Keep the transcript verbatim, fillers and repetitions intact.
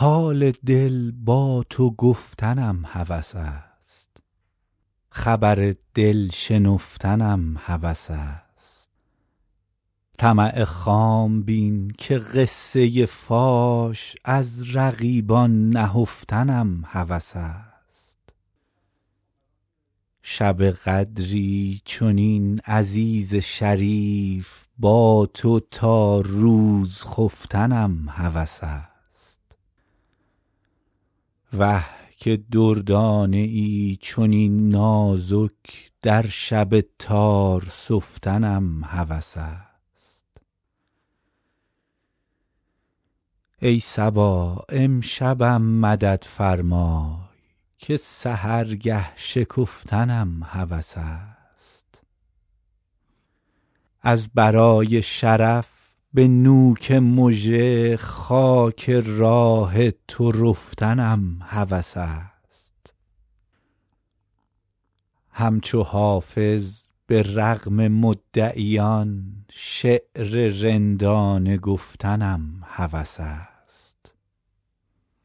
حال دل با تو گفتنم هوس است، خبر دل شنفتنم هوس است. طمع خام بین که قصه فاش از رقیبان نهفتنم هوس است. شب قدری چنین عزیز شریف با تو تا روز خفتنم هوس است. وه که دردانه ای چنین نازک در شب تار سفتنم هوس است. ای صبا امشبم مدد فرمای که سحرگه شکفتنم هوس است. از برای شرف به نوک مژه خاک راه تو رفتنم هوس است. همچو حافظ به رغم مدعیان شعر رندانه گفتنم هوس است.